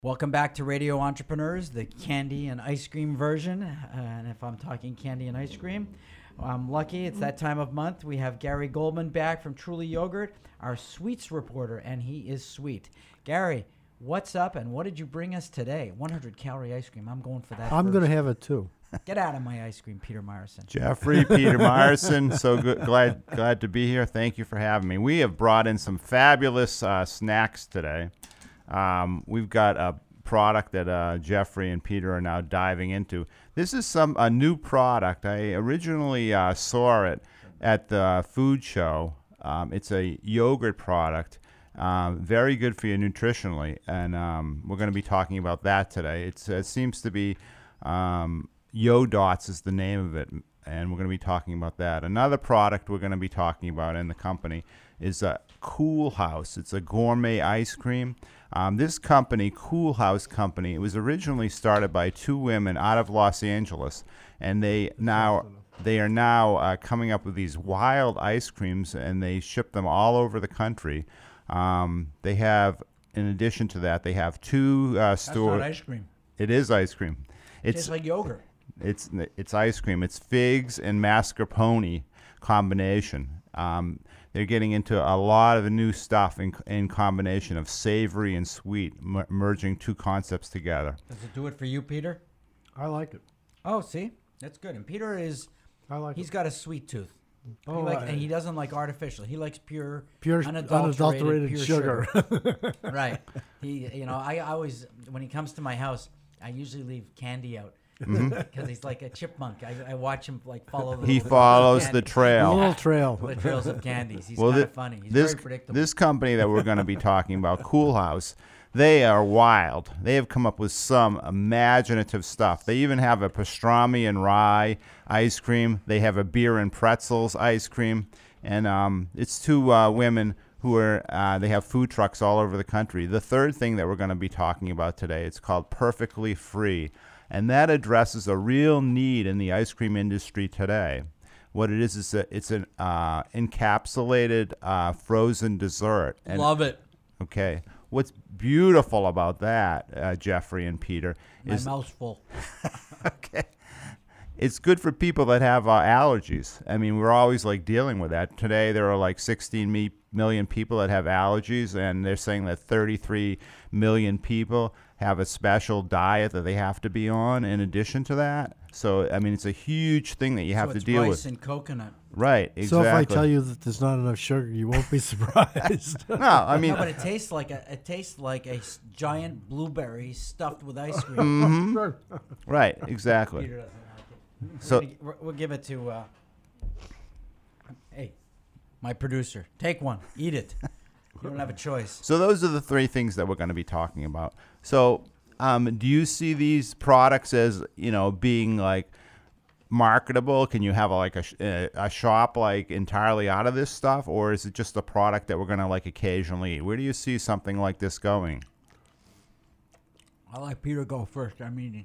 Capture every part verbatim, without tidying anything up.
Welcome back to Radio Entrepreneurs, the candy and ice cream version. Uh, and if I'm talking candy and ice cream, I'm lucky. It's that time of month. We have Gary Goldman back from Truly Yogurt, our sweets reporter, and he is sweet. Gary, what's up and what did you bring us today? one hundred calorie ice cream. I'm going for that. I'm going to have it too. Get out of my ice cream, Peter Myerson. Jeffrey, Peter Myerson, so good, glad glad to be here. Thank you for having me. We have brought in some fabulous uh, snacks today. Um, we've got a product that uh, Jeffrey and Peter are now diving into. This is some a new product. I originally uh, saw it at the food show. Um, it's a yogurt product, um, very good for you nutritionally, and um, we're going to be talking about that today. It's, it seems to be um, Yo-Dots is the name of it, and we're going to be talking about that. Another product we're going to be talking about in the company is a Cool House. It's a gourmet ice cream. Um, this company, Cool House Company, it was originally started by two women out of Los Angeles, and they now they are now uh, coming up with these wild ice creams, and they ship them all over the country. Um, they have, in addition to that, they have two uh, stores. That's not ice cream. It is ice cream. It's It's like yogurt. it's it's ice cream. It's figs and mascarpone combination. Um, they're getting into a lot of new stuff in in combination of savory and sweet, m- merging two concepts together. Does it do it for you, Peter? I like it. Oh, see? That's good. And Peter is, I like he's it. got a sweet tooth. Oh, he like, I- and he doesn't like artificial. He likes pure, Pure unadulterated, unadulterated pure sugar. sugar. Right. He, you know, I always, when he comes to my house, I usually leave candy out because he's like a chipmunk. I, I watch him like follow. The He little follows candy- the trail. A little trail. the trails of candies. He's Well, kind thi- of funny. He's this very predictable. this company that we're going to be talking about, Cool House, they are wild. They have come up with some imaginative stuff. They even have a pastrami and rye ice cream. They have a beer and pretzels ice cream, and um, it's two uh, women who are uh, they have food trucks all over the country. The third thing that we're going to be talking about today, it's called Perfectly Free, and that addresses a real need in the ice cream industry today. What it is is a, it's an uh, encapsulated uh, frozen dessert. And, Love it. Okay, what's beautiful about that, uh, Jeffrey and Peter, My is mouth's full. okay. It's good for people that have uh, allergies. I mean, we're always like dealing with that. Today, there are like sixteen me- million people that have allergies, and they're saying that thirty-three million people have a special diet that they have to be on in addition to that. So, I mean, it's a huge thing that you have so to it's deal rice with. and coconut. Right, exactly. So if I tell you that there's not enough sugar, you won't be surprised. no, I mean, No, but it tastes like a it tastes like a s- giant blueberry stuffed with ice cream. right, exactly. Peter doesn't like it. So, We're gonna- we're- we'll give it to. Uh, hey, my producer, take one, eat it. You don't have a choice. So those are the three things that we're going to be talking about. So, um, do you see these products as, you know, being like marketable? Can you have a, like a, sh- a a shop like entirely out of this stuff, or is it just a product that we're going to like occasionally eat? Where do you see something like this going? I'll let Peter go first. I'm eating.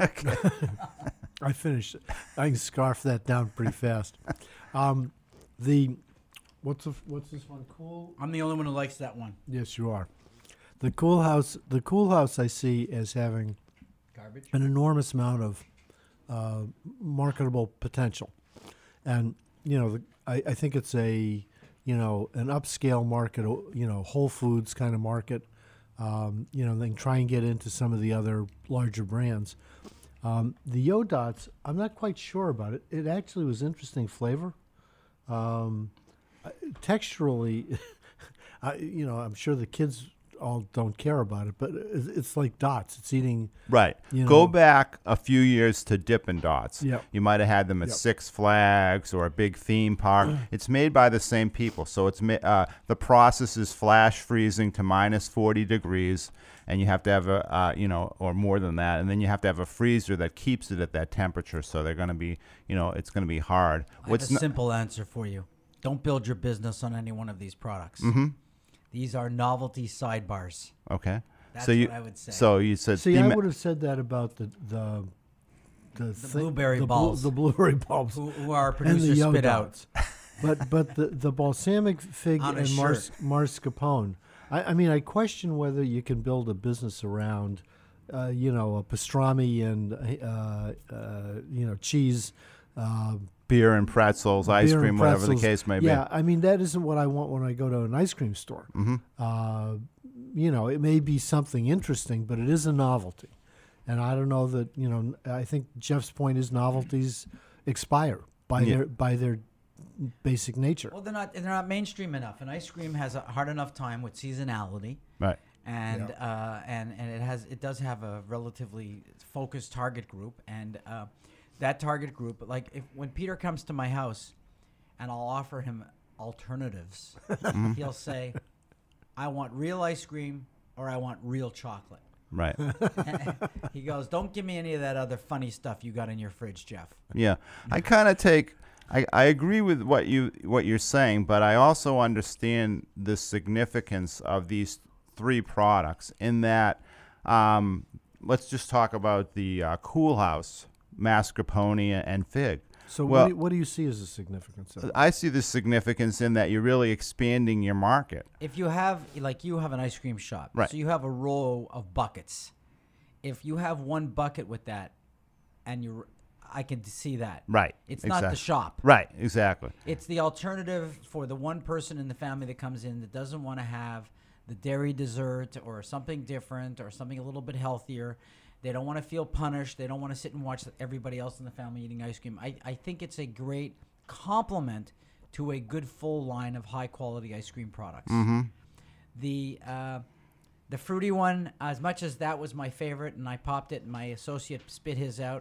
I finished it. I can scarf that down pretty fast. Um, the what's the, what's this one? Cool. I'm the only one who likes that one. Yes, you are. The Cool House. The Cool House I see as having Garbage. an enormous amount of uh, marketable potential, and you know, the, I, I think it's a you know an upscale market. You know, Whole Foods kind of market. Um, you know, then try and get into some of the other larger brands. Um, the Yo-Dots, I'm not quite sure about it. It actually was interesting flavor. Um, I- texturally, I, you know, I'm sure the kids all don't care about it, but it's, it's like dots. It's eating. Right. You Go know- back a few years to Dippin' Dots. Yep. You might have had them at Yep. Six Flags or a big theme park. It's made by the same people. So it's ma- uh, the process is flash freezing to minus forty degrees, and you have to have a, uh, you know, or more than that. And then you have to have a freezer that keeps it at that temperature. So they're going to be, you know, it's going to be hard. I What's have a n- simple answer for you. Don't build your business on any one of these products. Mm-hmm. These are novelty sidebars. Okay. That's so you, what I would say. So you said See, thema- I would have said that about the the the, thing- blueberry the balls. the blueberry bulbs, Who, who our and producer the spit out. Yo-Dots. but but the the balsamic fig On a and mars, shirt. mascarpone, I, I mean, I question whether you can build a business around, uh, you know, a pastrami and uh, uh, you know cheese. Uh, Beer and pretzels, ice beer cream, and whatever the pretzels. case may be. Yeah, I mean that isn't what I want when I go to an ice cream store. Mm-hmm. Uh, you know, it may be something interesting, but it is a novelty, and I don't know that you know. I think Jeff's point is novelties expire by Yeah. their by their basic nature. Well, they're not they're not mainstream enough, and ice cream has a hard enough time with seasonality, Right. and uh, and and it has it does have a relatively focused target group, and uh, that target group, like if when Peter comes to my house, and I'll offer him alternatives, he'll say, "I want real ice cream or I want real chocolate." Right. He goes, "Don't give me any of that other funny stuff you got in your fridge, Jeff." Yeah. I kind of take I, I agree with what you what you're saying, but I also understand the significance of these three products in that um, let's just talk about the uh, Cool House, mascarpone and fig. So Well- what, do you, what do you see as the significance of it? I see the significance in that you're really expanding your market. If you have, like, you have an ice cream shop, Right. so you have a row of buckets. If you have one bucket with that, and you, I can see that. Right. It's not the exactly. shop. Right, exactly. It's the alternative for the one person in the family that comes in that doesn't want to have the dairy dessert or something different or something a little bit healthier. They don't want to feel punished. They don't want to sit and watch everybody else in the family eating ice cream. I, I think it's a great complement to a good full line of high quality ice cream products. Mm-hmm. The uh, the fruity one, as much as that was my favorite, and I popped it, and my associate spit his out.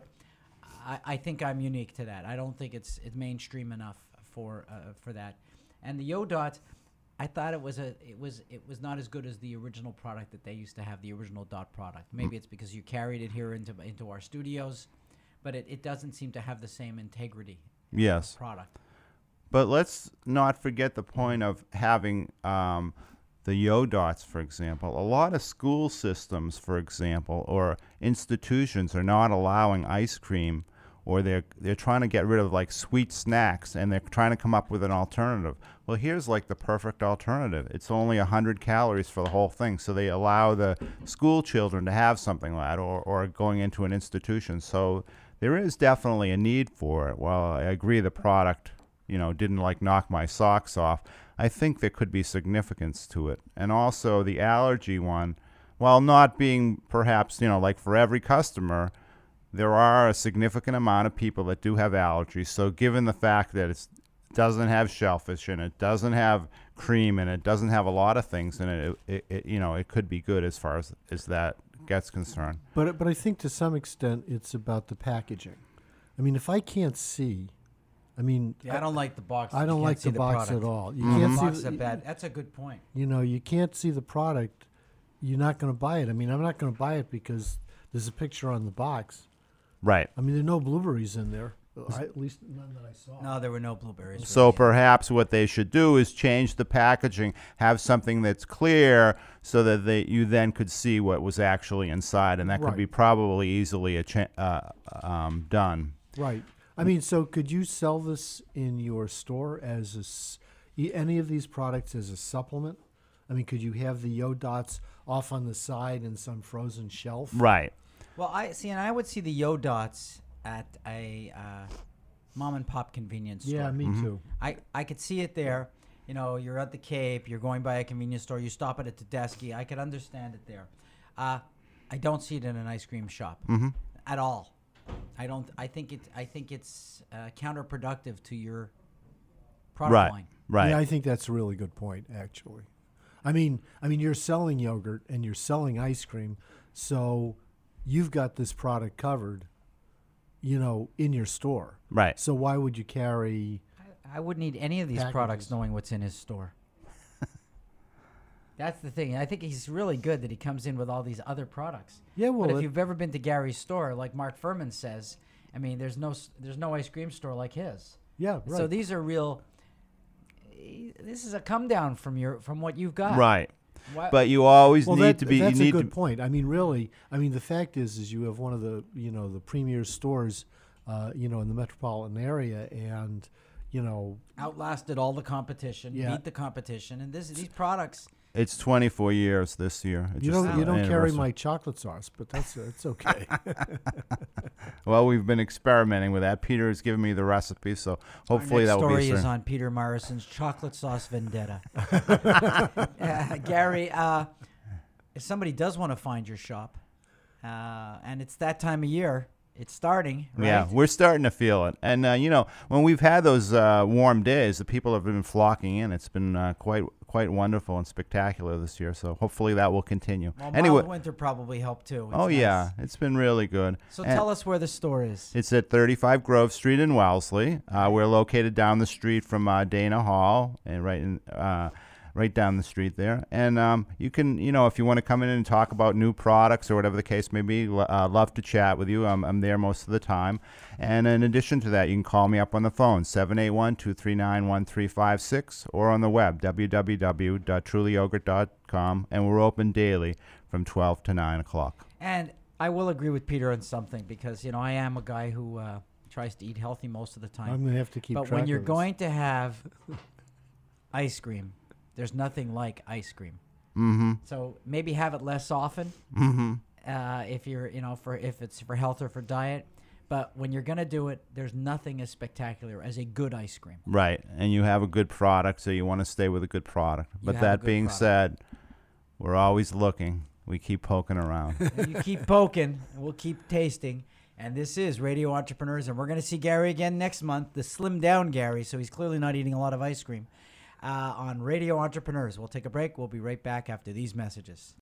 I, I think I'm unique to that. I don't think it's it's mainstream enough for uh, for that. And the Yo Dot, I thought it was a it was it was not as good as the original product that they used to have, the original Dot product. Maybe it's because you carried it here into into our studios, but it, it doesn't seem to have the same integrity. Yes. Product. But let's not forget the point of having um, the Yo Dots, for example. A lot of school systems, for example, or institutions are not allowing ice cream, or they're they're trying to get rid of like sweet snacks, and they're trying to come up with an alternative. Well, here's like the perfect alternative. It's only one hundred calories for the whole thing, so they allow the school children to have something like that, or, or going into an institution. So there is definitely a need for it. While I agree the product, you know, didn't like knock my socks off, I think there could be significance to it. And also the allergy one, while not being perhaps, you know, like for every customer, there are a significant amount of people that do have allergies. So given the fact that it doesn't have shellfish in it, doesn't have cream in it, doesn't have a lot of things in it, it, it, it you know, it could be good as far as, as that gets concerned. But but I think to some extent it's about the packaging. I mean, if I can't see, I mean, Yeah, I don't like the box. I You don't can't like see the box product. at all. You Mhm. can't The see box the, is bad. That's a good point. You know, you can't see the product. You're not going to buy it. I mean, I'm not going to buy it because there's a picture on the box. Right. I mean, there are no blueberries in there. I, at least none that I saw. No, there were no blueberries. So really. perhaps what they should do is change the packaging, have something that's clear, so that they you then could see what was actually inside, and that could Right. be probably easily a cha- uh, um, done. Right. I mean, so could you sell this in your store as a s- e- any of these products as a supplement? I mean, could you have the Yo Dots off on the side in some frozen shelf? Right. Well, I see, and I would see the Yo Dots at a uh, mom and pop convenience store. Yeah, me Mhm. too. I, I could see it there. You know, you're at the Cape, you're going by a convenience store, you stop at a Tedeschi. I could understand it there. Uh, I don't see it in an ice cream shop Mm-hmm. at all. I don't. I think it. I think it's uh, counterproductive to your product Right. line. Right. Yeah, I think that's a really good point, actually. I mean, I mean, you're selling yogurt and you're selling ice cream, so you've got this product covered, you know, in your store. right. So why would you carry? I, I wouldn't need any of these products Packages. knowing what's in his store. That's the thing. I think he's really good that he comes in with all these other products. Yeah, well, But if it- you've ever been to Gary's store, like Mark Furman says, I mean, there's no s- there's no ice cream store like his. yeah, right. So these are real. eh, This is a come down from your from what you've got. Right. Why- But you always well, need that, to be. that's you a need good to, point. I mean, really, I mean, the fact is, is you have one of the, you know, the premier stores, uh, you know, in the metropolitan area, and, you know, outlasted all the competition, Yeah. beat the competition, and this these products It's twenty-four years this year. It You just- don't you uh, don't carry anniversary. my chocolate sauce, but that's it's okay. Well, we've been experimenting with that. Peter has given me the recipe, so hopefully Our that next will be. story is soon. on Peter Morrison's chocolate sauce vendetta. uh, Gary, uh, if somebody does want to find your shop, uh, and it's that time of year, it's starting, right? Yeah, we're starting to feel it. And, uh, you know, when we've had those uh, warm days, the people have been flocking in. It's been uh, quite quite wonderful and spectacular this year. So hopefully that will continue. Well, anyway, mild winter probably helped too. It's oh, nice. yeah, it's been really good. So And tell us where the store is. It's at thirty-five Grove Street in Wellesley. Uh, we're located down the street from uh, Dana Hall, and right in uh, right down the street there. And um, you can, you know, if you want to come in and talk about new products or whatever the case may be, l- uh, love to chat with you. I'm, I'm there most of the time. And in addition to that, you can call me up on the phone, seven eight one, two three nine, one three five six, or on the web, w w w dot truly yogurt dot com. And we're open daily from twelve to nine o'clock. And I will agree with Peter on something because, you know, I am a guy who uh, tries to eat healthy most of the time. I'm gonna have to keep but track when you're of this. going to have ice cream, there's nothing like ice cream. Mm-hmm. So maybe have it less often Mm-hmm. uh, if you're, you know, for if it's for health or for diet. But when you're gonna do it, there's nothing as spectacular as a good ice cream. Right, and you have a good product, so you want to stay with a good product. But have a that good being product. said, we're always looking. We keep poking around. And you keep poking, and we'll keep tasting. And this is Radio Entrepreneurs, and we're gonna see Gary again next month, the slim down Gary. So he's clearly not eating a lot of ice cream. Uh, on Radio Entrepreneurs. We'll take a break. We'll be right back after these messages.